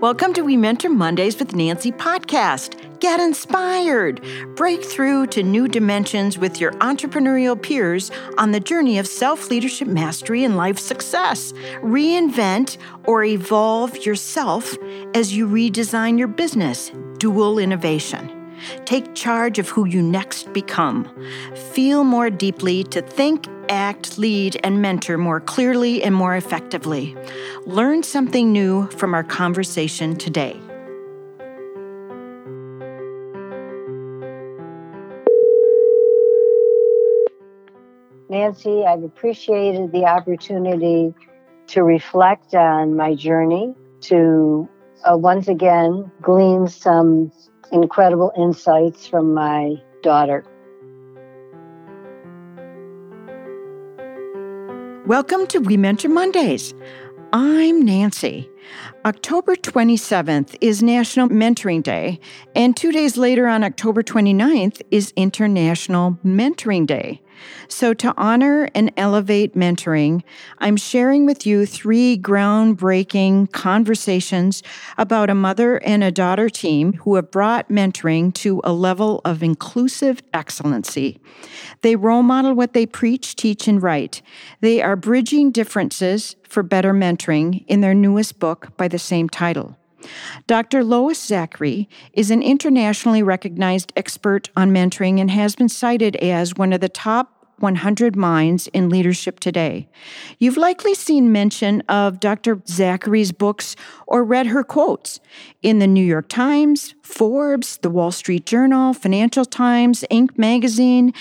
Welcome to We Mentor Mondays with Nancy podcast. Get inspired. Break through to new dimensions with your entrepreneurial peers on the journey of self-leadership mastery and life success. Reinvent or evolve yourself as you redesign your business. Dual innovation. Take charge of who you next become. Feel more deeply to think, act, lead, and mentor more clearly and more effectively. Learn something new from our conversation today. Nancy, I've appreciated the opportunity to reflect on my journey, to once again glean some incredible insights from my daughter. Welcome to We Mentor Mondays. I'm Nancy. October 27th is National Mentoring Day, and 2 days later on October 29th is International Mentoring Day. So to honor and elevate mentoring, I'm sharing with you 3 groundbreaking conversations about a mother and a daughter team who have brought mentoring to a level of inclusive excellency. They role model what they preach, teach, and write. They are bridging differences for better mentoring in their newest book by the same title. Dr. Lois Zachary is an internationally recognized expert on mentoring and has been cited as one of the top 100 minds in leadership today. You've likely seen mention of Dr. Zachary's books or read her quotes in the New York Times, Forbes, the Wall Street Journal, Financial Times, Inc. magazine,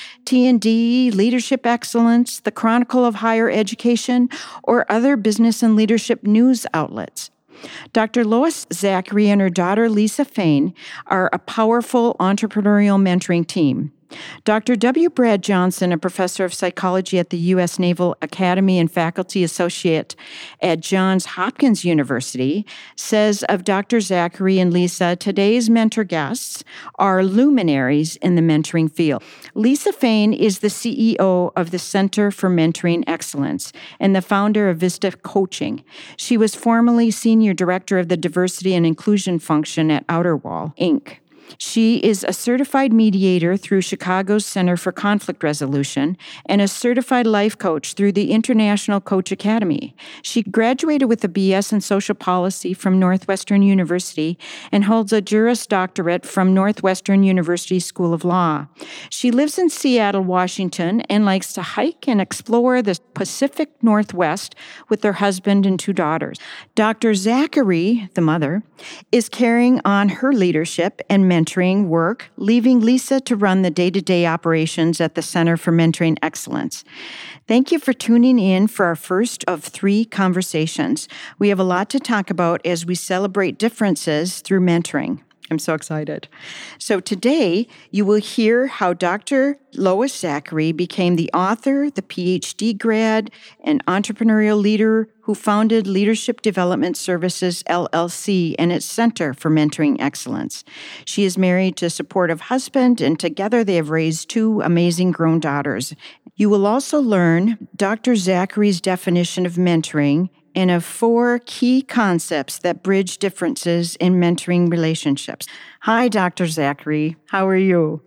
T&D, Leadership Excellence, the Chronicle of Higher Education, or other business and leadership news outlets. Dr. Lois Zachary and her daughter, Lisa Fain, are a powerful entrepreneurial mentoring team. Dr. W. Brad Johnson, a professor of psychology at the U.S. Naval Academy and faculty associate at Johns Hopkins University, says of Dr. Zachary and Lisa, today's mentor guests are luminaries in the mentoring field. Lisa Fain is the CEO of the Center for Mentoring Excellence and the founder of Vista Coaching. She was formerly senior director of the diversity and inclusion function at Outerwall, Inc. She is a certified mediator through Chicago's Center for Conflict Resolution and a certified life coach through the International Coach Academy. She graduated with a BS in social policy from Northwestern University and holds a Juris Doctorate from Northwestern University School of Law. She lives in Seattle, Washington, and likes to hike and explore the Pacific Northwest with her husband and 2 daughters. Dr. Zachary, the mother, is carrying on her leadership and mentoring work, leaving Lisa to run the day-to-day operations at the Center for Mentoring Excellence. Thank you for tuning in for our first of 3 conversations. We have a lot to talk about as we celebrate differences through mentoring. I'm so excited. So today, you will hear how Dr. Lois Zachary became the author, the PhD grad, and entrepreneurial leader who founded Leadership Development Services, LLC, and its Center for Mentoring Excellence. She is married to a supportive husband, and together they have raised 2 amazing grown daughters. You will also learn Dr. Zachary's definition of mentoring and of 4 key concepts that bridge differences in mentoring relationships. Hi, Dr. Zachary. How are you?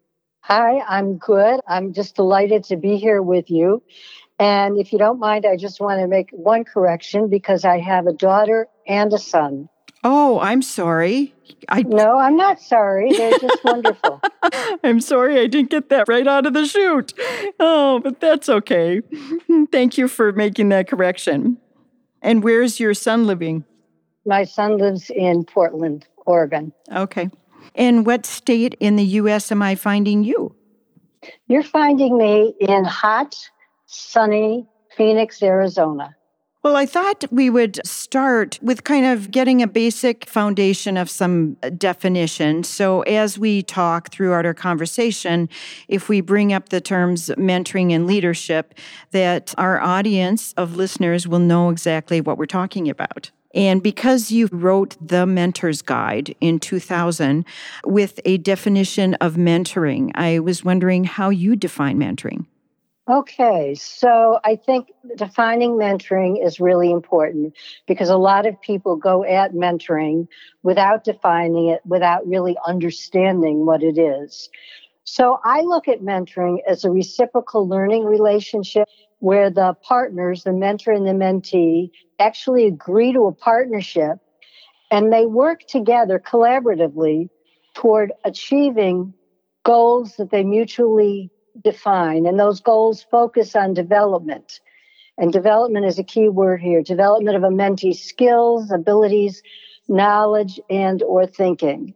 Hi, I'm good. I'm just delighted to be here with you. And if you don't mind, I just want to make one correction because I have a daughter and a son. Oh, I'm sorry. No, I'm not sorry. They're just wonderful. I'm sorry I didn't get that right out of the chute. Oh, but that's okay. Thank you for making that correction. And where's your son living? My son lives in Portland, Oregon. Okay. And what state in the U.S. am I finding you? You're finding me in hot, sunny Phoenix, Arizona. Well, I thought we would start with kind of getting a basic foundation of some definition. So as we talk throughout our conversation, if we bring up the terms mentoring and leadership, that our audience of listeners will know exactly what we're talking about. And because you wrote The Mentor's Guide in 2000 with a definition of mentoring, I was wondering how you define mentoring. Okay, so I think defining mentoring is really important because a lot of people go at mentoring without defining it, without really understanding what it is. So I look at mentoring as a reciprocal learning relationship where the partners, the mentor and the mentee, actually agree to a partnership and they work together collaboratively toward achieving goals that they mutually define. And those goals focus on development. And development is a key word here. Development of a mentee's skills, abilities, knowledge, and or thinking.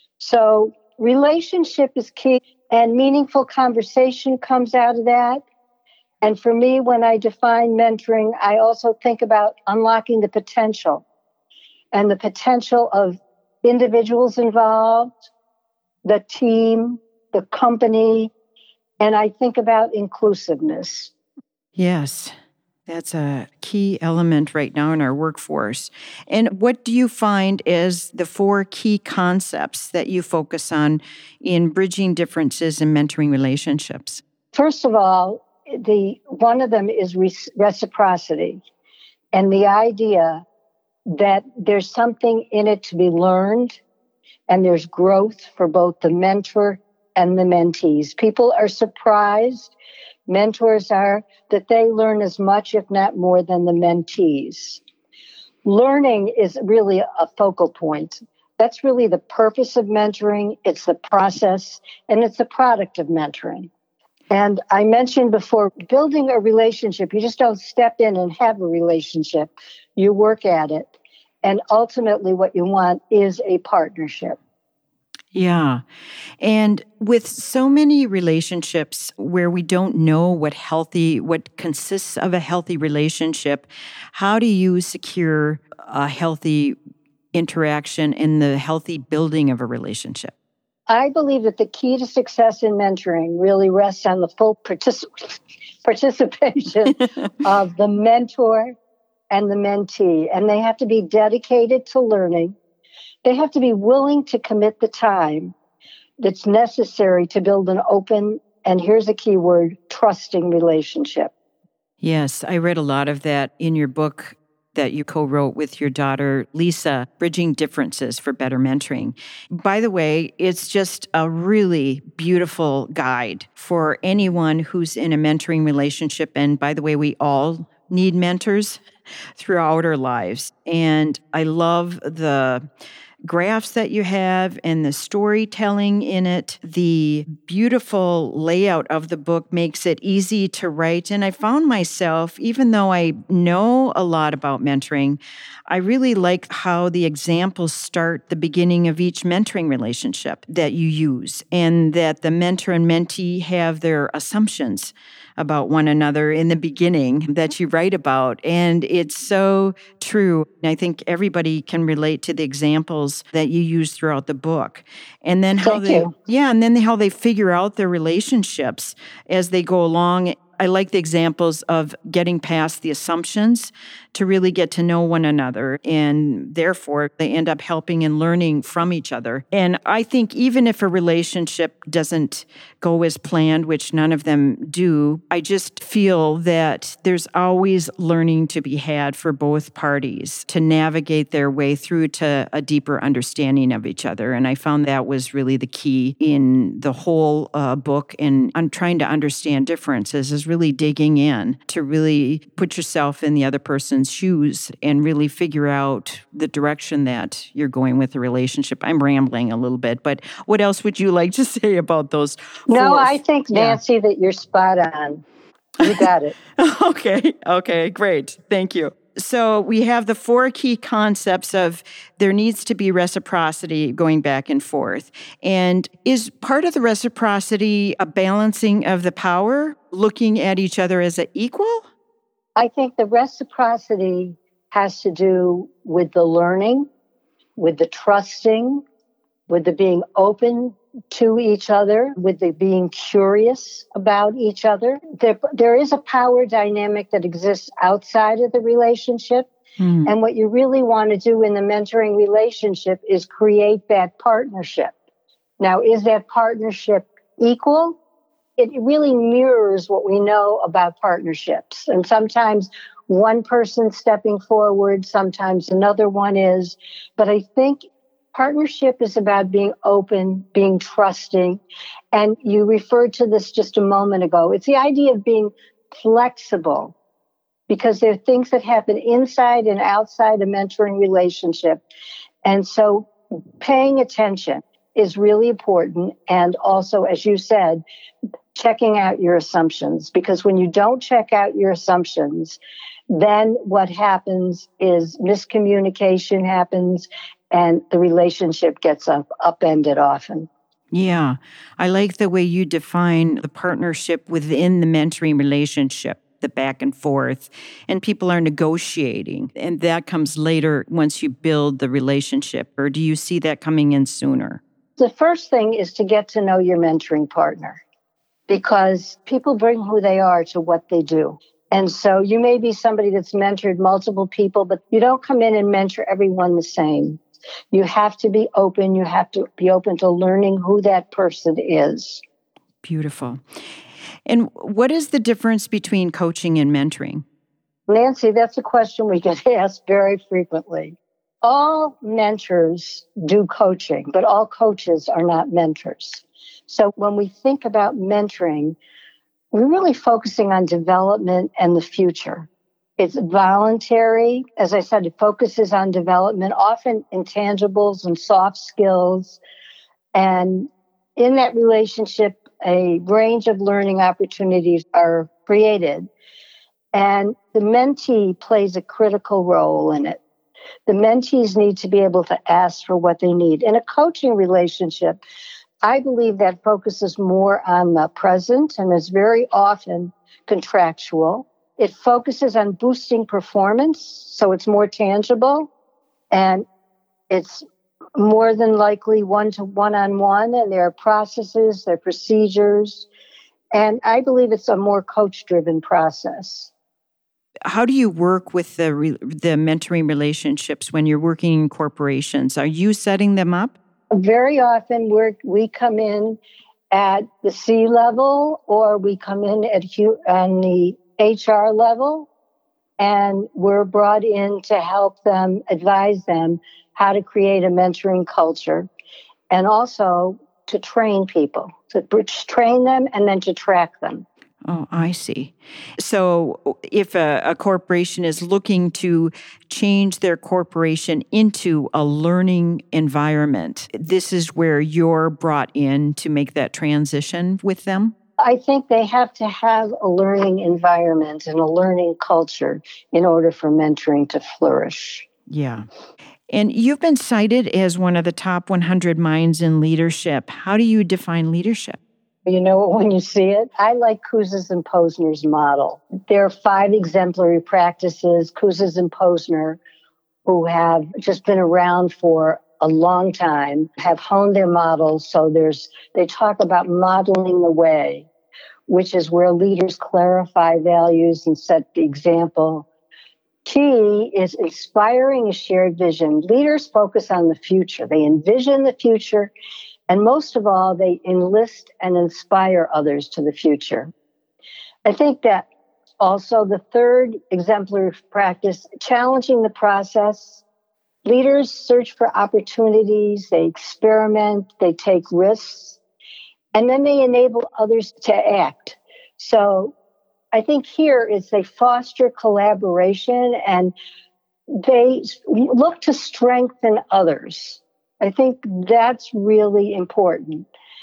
So relationship is key and meaningful conversation comes out of that. And for me, when I define mentoring, I also think about unlocking the potential and the potential of individuals involved, the team, the company, and I think about inclusiveness. Yes, that's a key element right now in our workforce. And what do you find as the 4 key concepts that you focus on in bridging differences in mentoring relationships? First of all, one of them is reciprocity, and the idea that there's something in it to be learned and there's growth for both the mentor and the mentees. People are surprised, mentors are, that they learn as much, if not more, than the mentees. Learning is really a focal point. That's really the purpose of mentoring. It's the process, and it's the product of mentoring. And I mentioned before, building a relationship, you just don't step in and have a relationship. You work at it. And ultimately, what you want is a partnership. Yeah. And with so many relationships where we don't know what consists of a healthy relationship, how do you secure a healthy interaction and the healthy building of a relationship? I believe that the key to success in mentoring really rests on the full participation of the mentor and the mentee. And they have to be dedicated to learning. They have to be willing to commit the time that's necessary to build an open, and here's a key word, trusting relationship. Yes, I read a lot of that in your book that you co-wrote with your daughter, Lisa, Bridging Differences for Better Mentoring. By the way, it's just a really beautiful guide for anyone who's in a mentoring relationship. And by the way, we all need mentors throughout our lives. And I love the graphs that you have and the storytelling in it. The beautiful layout of the book makes it easy to write. And I found myself, even though I know a lot about mentoring, I really like how the examples start the beginning of each mentoring relationship that you use, and that the mentor and mentee have their assumptions about one another in the beginning that you write about. And it's so true. I think everybody can relate to the examples that you use throughout the book. And then how how they figure out their relationships as they go along. I like the examples of getting past the assumptions to really get to know one another. And therefore, they end up helping and learning from each other. And I think even if a relationship doesn't go as planned, which none of them do, I just feel that there's always learning to be had for both parties to navigate their way through to a deeper understanding of each other. And I found that was really the key in the whole book. And I'm trying to understand differences is really digging in to really put yourself in the other person's shoes and really figure out the direction that you're going with the relationship. I'm rambling a little bit, but what else would you like to say about those? No, I think, Nancy, that you're spot on. You got it. Okay, great. Thank you. So we have the 4 key concepts of there needs to be reciprocity going back and forth. And is part of the reciprocity a balancing of the power, looking at each other as an equal? I think the reciprocity has to do with the learning, with the trusting, with the being open to each other, with the being curious about each other. There is a power dynamic that exists outside of the relationship. And what you really want to do in the mentoring relationship is create that partnership. Now, is that partnership equal? it really mirrors what we know about partnerships. And sometimes one person stepping forward, sometimes another one is. But I think partnership is about being open, being trusting. And you referred to this just a moment ago. It's the idea of being flexible, because there are things that happen inside and outside a mentoring relationship. And so paying attention is really important. And also, as you said, checking out your assumptions, because when you don't check out your assumptions, then what happens is miscommunication happens and the relationship gets upended often. Yeah. I like the way you define the partnership within the mentoring relationship, the back and forth, and people are negotiating. And that comes later once you build the relationship. Or do you see that coming in sooner? The first thing is to get to know your mentoring partner, because people bring who they are to what they do. And so you may be somebody that's mentored multiple people, but you don't come in and mentor everyone the same. You have to be open. You have to be open to learning who that person is. Beautiful. And what is the difference between coaching and mentoring? Nancy, that's a question we get asked very frequently. All mentors do coaching, but all coaches are not mentors. So when we think about mentoring, we're really focusing on development and the future. It's voluntary. As I said, it focuses on development, often intangibles and soft skills. And in that relationship, a range of learning opportunities are created. And the mentee plays a critical role in it. The mentees need to be able to ask for what they need. In a coaching relationship, I believe that focuses more on the present and is very often contractual. It focuses on boosting performance, so it's more tangible, and it's more than likely one-on-one, and there are processes, there are procedures, and I believe it's a more coach-driven process. How do you work with the mentoring relationships when you're working in corporations? Are you setting them up? Very often we come in at the C level, or we come in on the HR level, and we're brought in to help them, advise them how to create a mentoring culture, and also to train people, to train them and then to track them. Oh, I see. So if a corporation is looking to change their corporation into a learning environment, this is where you're brought in to make that transition with them? I think they have to have a learning environment and a learning culture in order for mentoring to flourish. Yeah. And you've been cited as one of the top 100 minds in leadership. How do you define leadership? You know, when you see it, I like Kouzes and Posner's model. There are 5 exemplary practices, Kouzes and Posner, who have just been around for a long time, have honed their models. So they talk about modeling the way, which is where leaders clarify values and set the example. Key is inspiring a shared vision. Leaders focus on the future. They envision the future. And most of all, they enlist and inspire others to the future. I think that also the third exemplary practice, challenging the process. Leaders search for opportunities, they experiment, they take risks, and then they enable others to act. So I think here is they foster collaboration and they look to strengthen others. I think that's really important.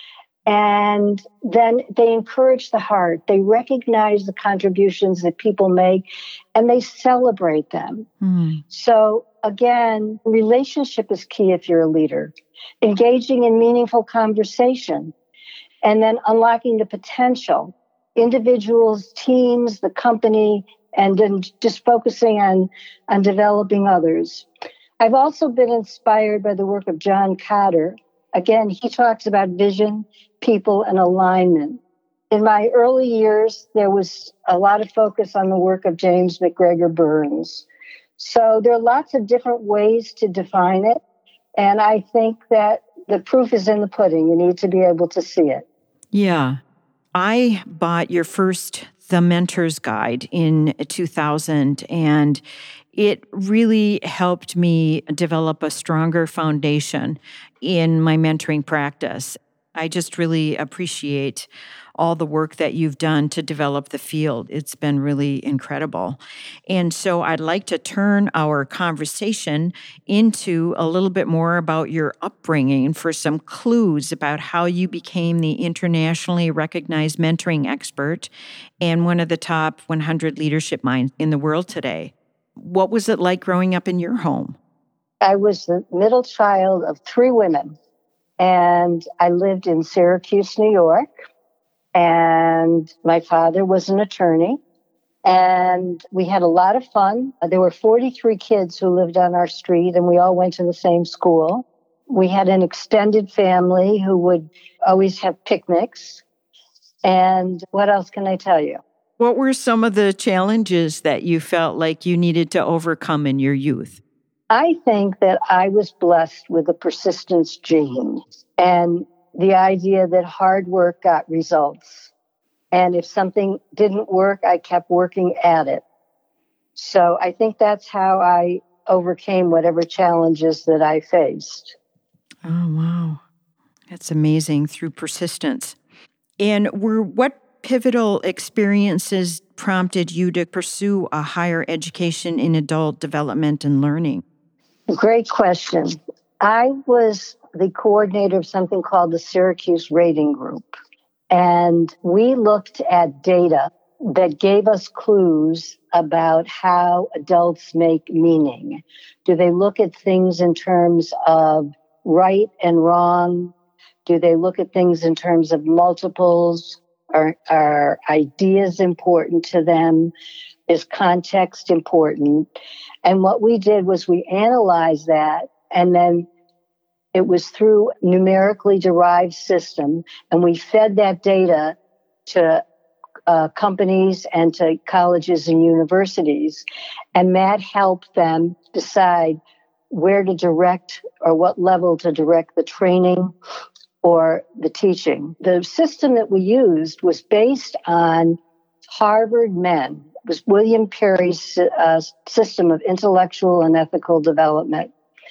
And then they encourage the heart. They recognize the contributions that people make and they celebrate them. So again, relationship is key if you're a leader. Engaging in meaningful conversation and then unlocking the potential. Individuals, teams, the company, and then just focusing on developing others. I've also been inspired by the work of John Kotter. Again, he talks about vision, people, and alignment. In my early years, there was a lot of focus on the work of James McGregor Burns. So there are lots of different ways to define it. And I think that the proof is in the pudding. You need to be able to see it. Yeah. I bought your first The Mentor's Guide in 2000, and it really helped me develop a stronger foundation in my mentoring practice. I just really appreciate all the work that you've done to develop the field. It's been really incredible. And so I'd like to turn our conversation into a little bit more about your upbringing for some clues about how you became the internationally recognized mentoring expert and one of the top 100 leadership minds in the world today. What was it like growing up in your home? I was the middle child of three women, and I lived in Syracuse, New York. And my father was an attorney, and we had a lot of fun. There were 43 kids who lived on our street, and we all went to the same school. We had an extended family who would always have picnics. And what else can I tell you? What were some of the challenges that you felt like you needed to overcome in your youth? I think that I was blessed with a persistence gene, and the idea that hard work got results. And if something didn't work, I kept working at it. So I think that's how I overcame whatever challenges that I faced. Oh, wow. That's amazing, through persistence. And what pivotal experiences prompted you to pursue a higher education in adult development and learning? Great question. I was the coordinator of something called the Syracuse Rating Group. And we looked at data that gave us clues about how adults make meaning. Do they look at things in terms of right and wrong? Do they look at things in terms of multiples? Are ideas important to them? Is context important? And what we did was we analyzed that, and then it was through numerically derived system, and we fed that data to companies and to colleges and universities, and that helped them decide where to direct or what level to direct the training or the teaching. The system that we used was based on Harvard men. It was William Perry's system of intellectual and ethical development.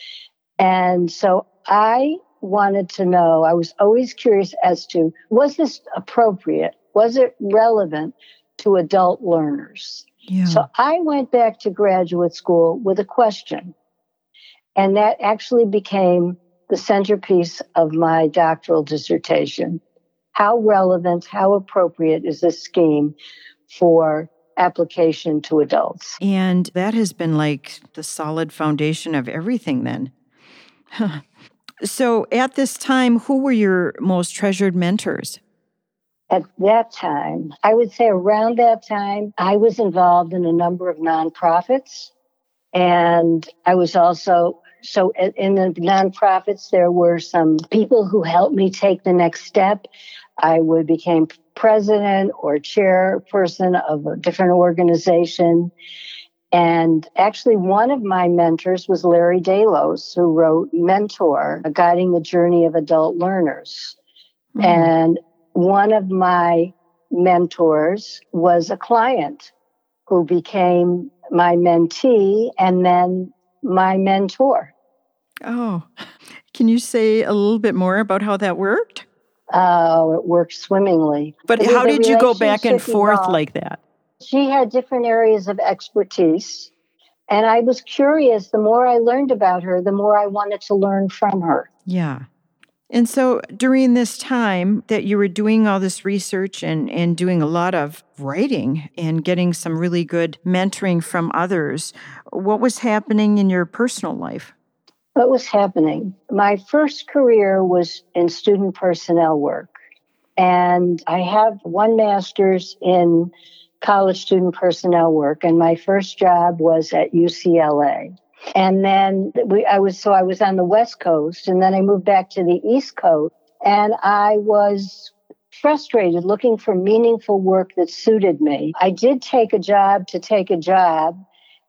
And so I wanted to know, I was always curious as to, was this appropriate? Was it relevant to adult learners? Yeah. So I went back to graduate school with a question. And that actually became the centerpiece of my doctoral dissertation. How relevant, how appropriate is this scheme for application to adults? And that has been like the solid foundation of everything then. So at this time, who were your most treasured mentors? At that time, I would say around that time, I was involved in a number of nonprofits. And I was also, so in the nonprofits, there were some people who helped me take the next step. I became president or chairperson of a different organization. And actually, one of my mentors was Larry Delos, who wrote Mentor, Guiding the Journey of Adult Learners. Mm-hmm. And one of my mentors was a client who became my mentee and then my mentor. Oh, can you say a little bit more about how that worked? Oh, it worked swimmingly. But how did you go back and forth like that? She had different areas of expertise, and I was curious. The more I learned about her, the more I wanted to learn from her. Yeah. And so during this time that you were doing all this research and doing a lot of writing and getting some really good mentoring from others, what was happening in your personal life? What was happening? My first career was in student personnel work, and I have one master's in college student personnel work, and my first job was at UCLA. And then I was on the West Coast, and then I moved back to the East Coast, and I was frustrated looking for meaningful work that suited me. I did take a job to take a job,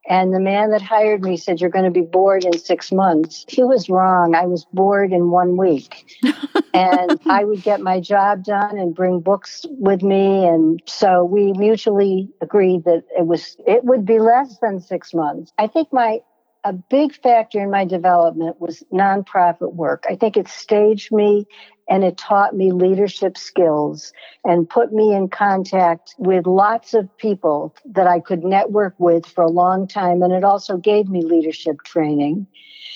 And the man that hired me said, "You're going to be bored in 6 months." He was wrong. I was bored in 1 week. And I would get my job done and bring books with me. And so we mutually agreed that it would be less than 6 months. I think a big factor in my development was nonprofit work. I think it staged me and it taught me leadership skills and put me in contact with lots of people that I could network with for a long time. And it also gave me leadership training.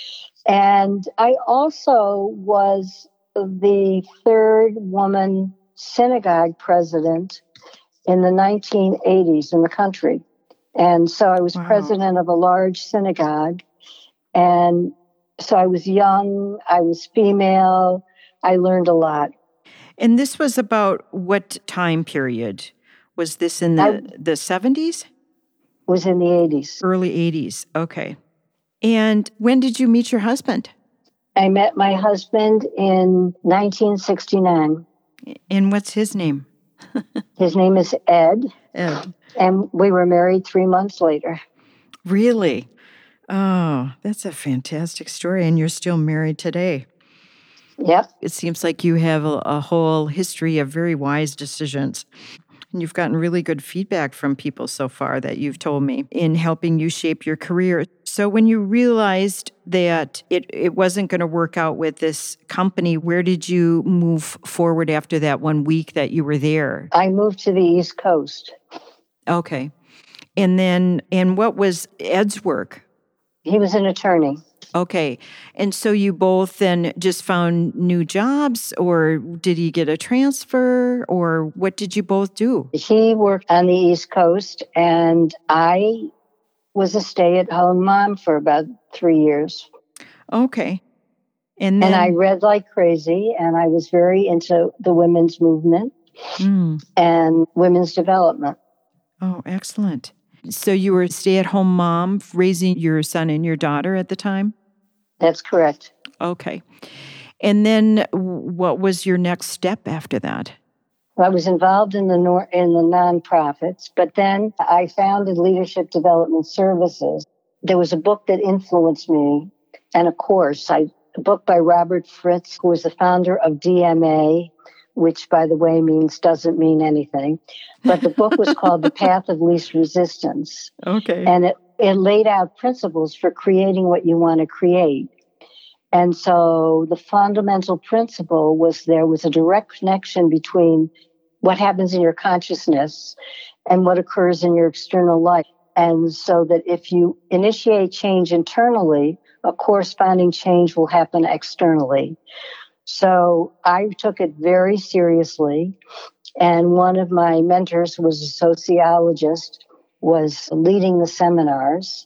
And I also was the third woman synagogue president in the 1980s in the country. And so I was president of a large synagogue. And so I was young, I was female, I learned a lot. And this was about what time period? Was this in the 70s? Was in the 80s. Early 80s, okay. And when did you meet your husband? I met my husband in 1969. And what's his name? His name is Ed. Ed. And we were married 3 months later. Really? Oh, that's a fantastic story. And you're still married today. Yep. It seems like you have a whole history of very wise decisions. And you've gotten really good feedback from people so far that you've told me in helping you shape your career. So when you realized that it wasn't going to work out with this company, where did you move forward after that 1 week that you were there? I moved to the East Coast. Okay. And what was Ed's work? He was an attorney. Okay. And so you both then just found new jobs, or did he get a transfer, or what did you both do? He worked on the East Coast, and I was a stay-at-home mom for about 3 years. Okay. And I read like crazy, and I was very into the women's movement and women's development. Oh, excellent. So you were a stay-at-home mom raising your son and your daughter at the time? That's correct. Okay. And then what was your next step after that? Well, I was involved in the nonprofits, but then I founded Leadership Development Services. There was a book that influenced me, and a course, a book by Robert Fritz, who was the founder of DMA, which, by the way, doesn't mean anything. But the book was called The Path of Least Resistance. Okay. And it laid out principles for creating what you want to create. And so the fundamental principle was there was a direct connection between what happens in your consciousness and what occurs in your external life. And so that if you initiate change internally, a corresponding change will happen externally. So I took it very seriously. And one of my mentors, who was a sociologist, was leading the seminars.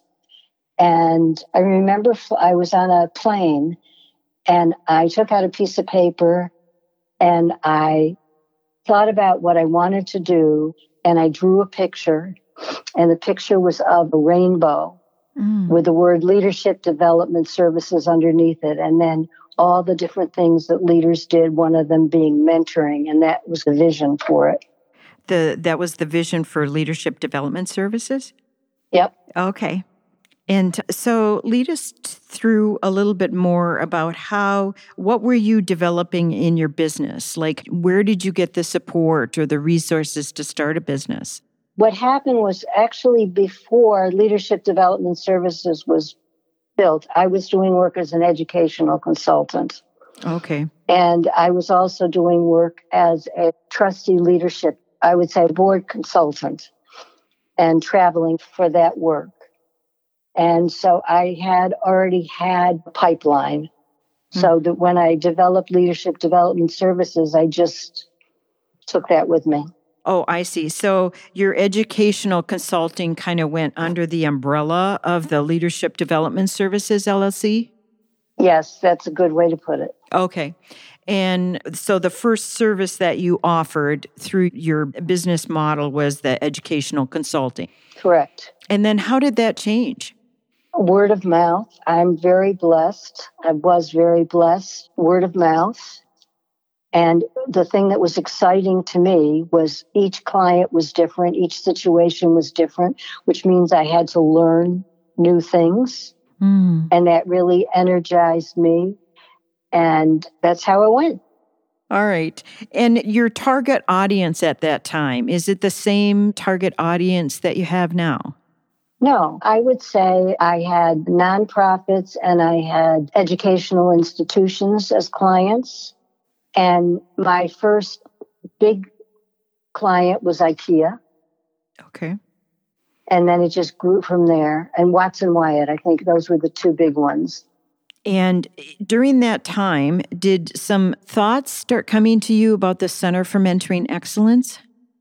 And I remember I was on a plane and I took out a piece of paper and I thought about what I wanted to do. And I drew a picture, and the picture was of a rainbow with the word Leadership Development Services underneath it. And then all the different things that leaders did, one of them being mentoring, and that was the vision for it. That was the vision for Leadership Development Services? Yep. Okay. And so lead us through a little bit more about what were you developing in your business? Like, where did you get the support or the resources to start a business? What happened was actually before Leadership Development Services was built, I was doing work as an educational consultant. Okay. And I was also doing work as a trustee leadership, I would say board consultant, and traveling for that work. And so I had already had a pipeline. So that when I developed Leadership Development Services, I just took that with me. Oh, I see. So your educational consulting kind of went under the umbrella of the Leadership Development Services, LLC? Yes, that's a good way to put it. Okay. And so the first service that you offered through your business model was the educational consulting. Correct. And then how did that change? Word of mouth. I'm very blessed. I was very blessed. Word of mouth. And the thing that was exciting to me was each client was different. Each situation was different, which means I had to learn new things. And that really energized me. And that's how it went. All right. And your target audience at that time, is it the same target audience that you have now? No, I would say I had nonprofits and I had educational institutions as clients. And my first big client was IKEA. Okay. And then it just grew from there. And Watson Wyatt, I think those were the two big ones. And during that time, did some thoughts start coming to you about the Center for Mentoring Excellence?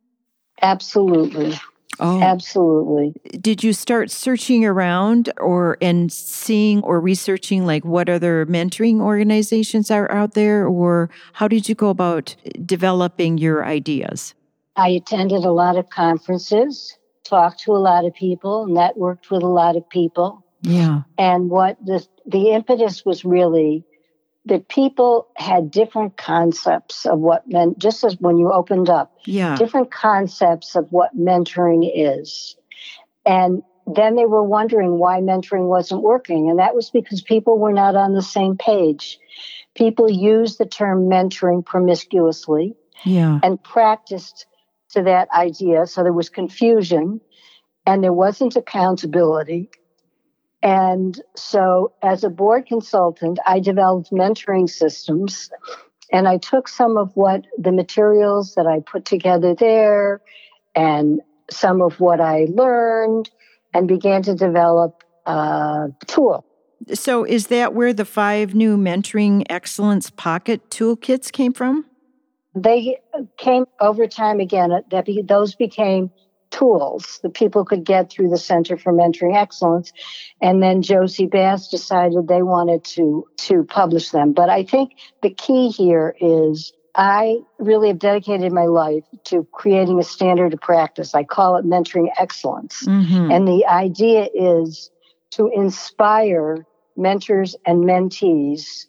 Absolutely. Oh, absolutely. Did you start searching around and seeing or researching like what other mentoring organizations are out there, or how did you go about developing your ideas? I attended a lot of conferences, talked to a lot of people, networked with a lot of people. Yeah. And what the impetus was really that people had different concepts of what meant, just as when you opened up, different concepts of what mentoring is. And then they were wondering why mentoring wasn't working. And that was because people were not on the same page. People used the term mentoring promiscuously and practiced to that idea. So there was confusion and there wasn't accountability. And so as a board consultant, I developed mentoring systems, and I took some of what the materials that I put together there and some of what I learned and began to develop a tool. So is that where the 5 new Mentoring Excellence Pocket Toolkits came from? They came over time again. Those became tools that people could get through the Center for Mentoring Excellence. And then Josie Bass decided they wanted to publish them. But I think the key here is I really have dedicated my life to creating a standard of practice. I call it mentoring excellence. And the idea is to inspire mentors and mentees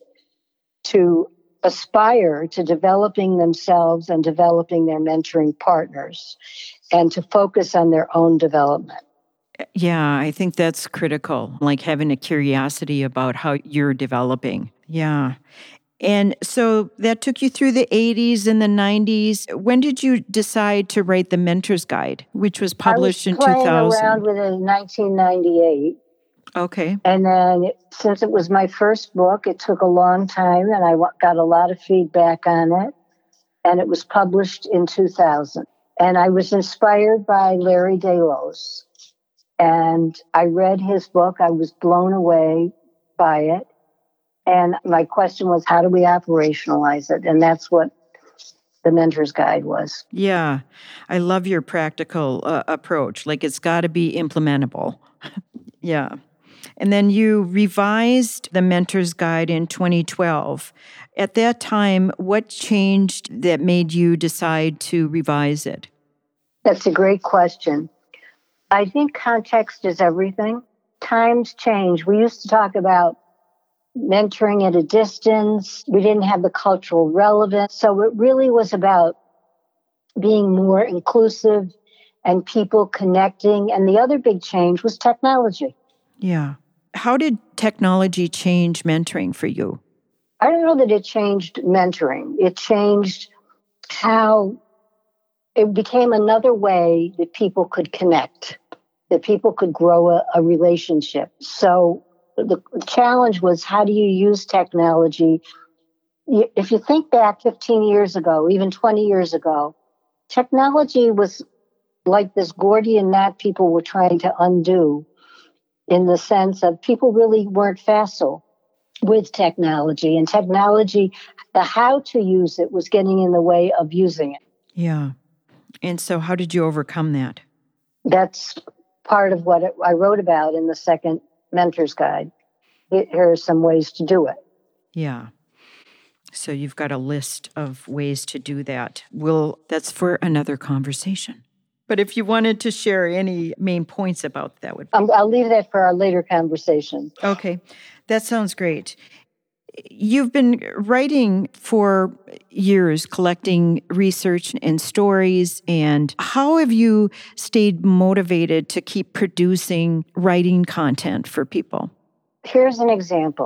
to aspire to developing themselves and developing their mentoring partners and to focus on their own development. Yeah, I think that's critical, like having a curiosity about how you're developing. Yeah. And so that took you through the 80s and the 90s. When did you decide to write The Mentor's Guide, which was published in 2000? I was playing around with it in 1998. Okay. And then since it was my first book, it took a long time and I got a lot of feedback on it. And it was published in 2000. And I was inspired by Larry Delos. And I read his book. I was blown away by it. And my question was, how do we operationalize it? And that's what the Mentor's Guide was. Yeah. I love your practical approach. Like it's got to be implementable. Yeah. And then you revised the Mentor's Guide in 2012. At that time, what changed that made you decide to revise it? That's a great question. I think context is everything. Times change. We used to talk about mentoring at a distance. We didn't have the cultural relevance. So it really was about being more inclusive and people connecting. And the other big change was technology. Yeah. How did technology change mentoring for you? I don't know that it changed mentoring. It changed how it became another way that people could connect, that people could grow a relationship. So the challenge was, how do you use technology? If you think back 15 years ago, even 20 years ago, technology was like this Gordian knot people were trying to undo, in the sense of people really weren't facile with technology. And technology, the how to use it was getting in the way of using it. Yeah. And so how did you overcome that? That's part of what I wrote about in the second Mentor's Guide. Here are some ways to do it. Yeah. So you've got a list of ways to do that. That's for another conversation. But if you wanted to share any main points about that, I'll leave that for our later conversation. Okay. That sounds great. You've been writing for years, collecting research and stories. And how have you stayed motivated to keep producing writing content for people? Here's an example.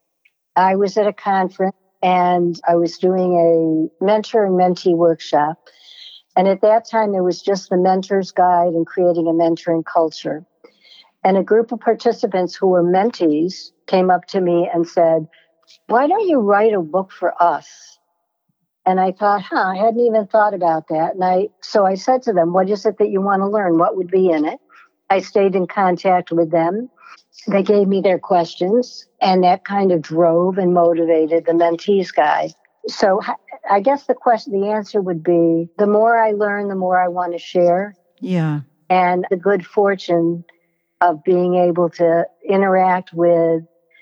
I was at a conference and I was doing a mentor and mentee workshop. And at that time, there was just the mentor's guide and creating a mentoring culture. And a group of participants who were mentees came up to me and said, "Why don't you write a book for us?" And I thought, I hadn't even thought about that. So I said to them, "What is it that you want to learn? What would be in it?" I stayed in contact with them. They gave me their questions, and that kind of drove and motivated the mentees guide. So I guess the answer would be, the more I learn, the more I want to share. Yeah. And the good fortune of being able to interact with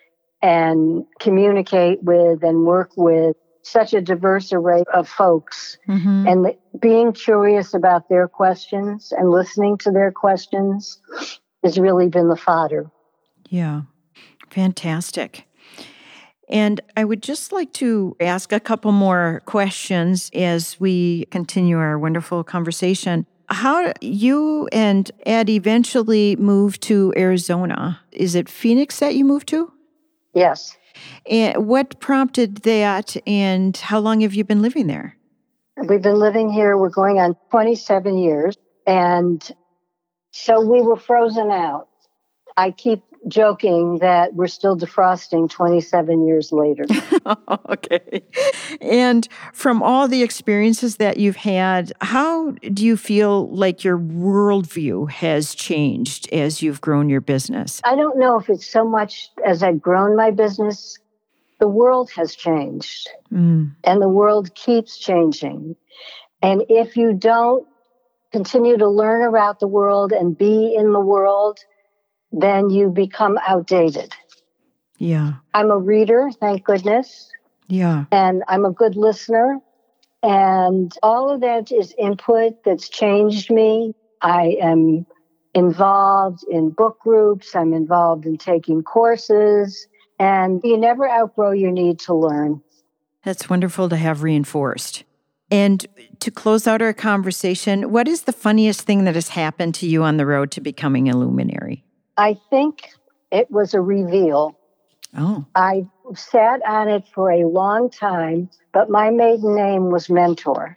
and communicate with and work with such a diverse array of folks. Mm-hmm. And being curious about their questions and listening to their questions has really been the fodder. Yeah. Fantastic. And I would just like to ask a couple more questions as we continue our wonderful conversation. How you and Ed eventually moved to Arizona? Is it Phoenix that you moved to? Yes. And what prompted that, and how long have you been living there? We've been living here, we're going on 27 years, and so we were frozen out. I keep joking that we're still defrosting 27 years later. Okay. And from all the experiences that you've had, how do you feel like your worldview has changed as you've grown your business? I don't know if it's so much as I've grown my business. The world has changed, and the world keeps changing. And if you don't continue to learn about the world and be in the world, then you become outdated. Yeah. I'm a reader, thank goodness. Yeah. And I'm a good listener. And all of that is input that's changed me. I am involved in book groups. I'm involved in taking courses. And you never outgrow your need to learn. That's wonderful to have reinforced. And to close out our conversation, what is the funniest thing that has happened to you on the road to becoming a luminary? I think it was a reveal. Oh. I sat on it for a long time, but my maiden name was Mentor.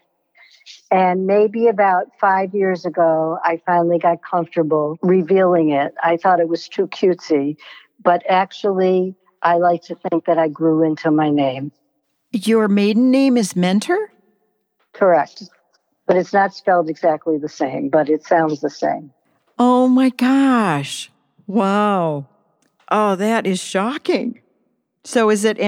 And maybe about 5 years ago, I finally got comfortable revealing it. I thought it was too cutesy, but actually, I like to think that I grew into my name. Your maiden name is Mentor? Correct. But it's not spelled exactly the same, but it sounds the same. Oh my gosh. Wow. Oh, that is shocking. So is it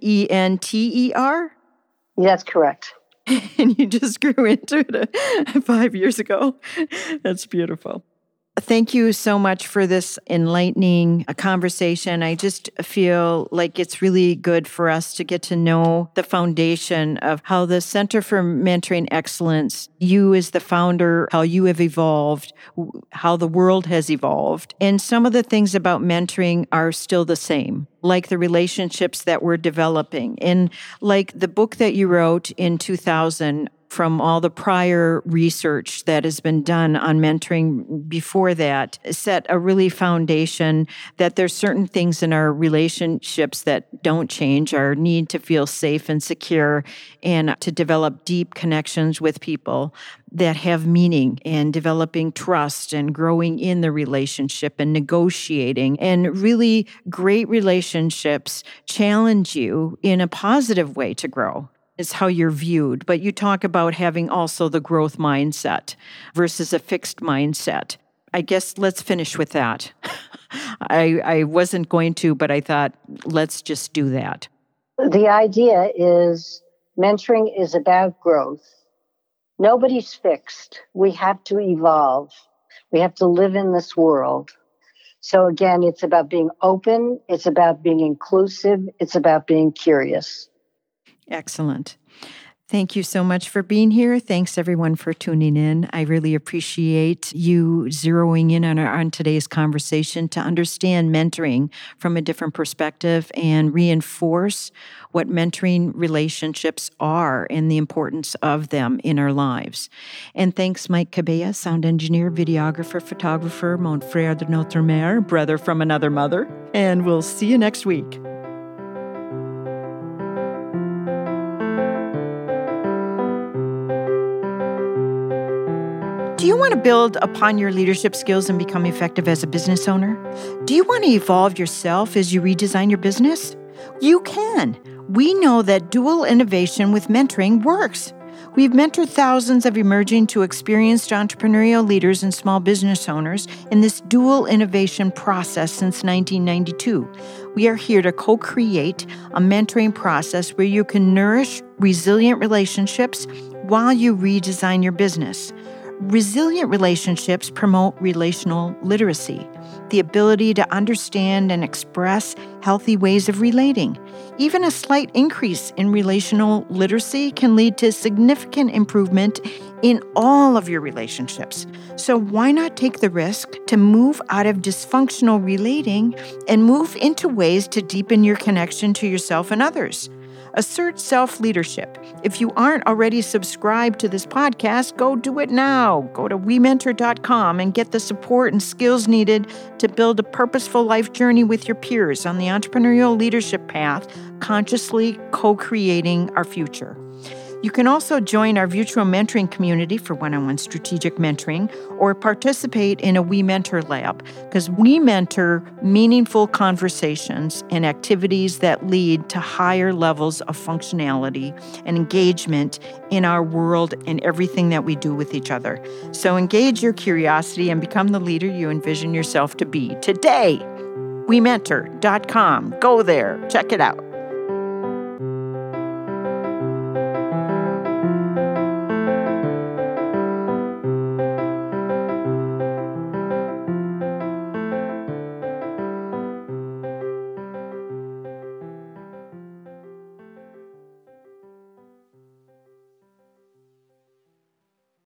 Menter? That's correct. And you just grew into it 5 years ago. That's beautiful. Thank you so much for this enlightening conversation. I just feel like it's really good for us to get to know the foundation of how the Center for Mentoring Excellence, you as the founder, how you have evolved, how the world has evolved. And some of the things about mentoring are still the same, like the relationships that we're developing. And like the book that you wrote in 2000, from all the prior research that has been done on mentoring before that, set a really foundation that there's certain things in our relationships that don't change, our need to feel safe and secure and to develop deep connections with people that have meaning, and developing trust and growing in the relationship and negotiating. And really great relationships challenge you in a positive way to grow. Is how you're viewed. But you talk about having also the growth mindset versus a fixed mindset. I guess let's finish with that. I wasn't going to, but I thought, let's just do that. The idea is mentoring is about growth. Nobody's fixed. We have to evolve. We have to live in this world. So again, it's about being open. It's about being inclusive. It's about being curious. Excellent. Thank you so much for being here. Thanks, everyone, for tuning in. I really appreciate you zeroing in on today's conversation to understand mentoring from a different perspective and reinforce what mentoring relationships are and the importance of them in our lives. And thanks, Mike Cabella, sound engineer, videographer, photographer, mon frère de notre mère, brother from another mother. And we'll see you next week. Do you want to build upon your leadership skills and become effective as a business owner? Do you want to evolve yourself as you redesign your business? You can. We know that dual innovation with mentoring works. We've mentored thousands of emerging to experienced entrepreneurial leaders and small business owners in this dual innovation process since 1992. We are here to co-create a mentoring process where you can nourish resilient relationships while you redesign your business. Resilient relationships promote relational literacy, the ability to understand and express healthy ways of relating. Even a slight increase in relational literacy can lead to significant improvement in all of your relationships. So why not take the risk to move out of dysfunctional relating and move into ways to deepen your connection to yourself and others? Assert self-leadership. If you aren't already subscribed to this podcast, go do it now. Go to wementor.com and get the support and skills needed to build a purposeful life journey with your peers on the entrepreneurial leadership path, consciously co-creating our future. You can also join our virtual mentoring community for one-on-one strategic mentoring or participate in a We Mentor Lab, because we mentor meaningful conversations and activities that lead to higher levels of functionality and engagement in our world and everything that we do with each other. So engage your curiosity and become the leader you envision yourself to be today. WeMentor.com. Go there. Check it out.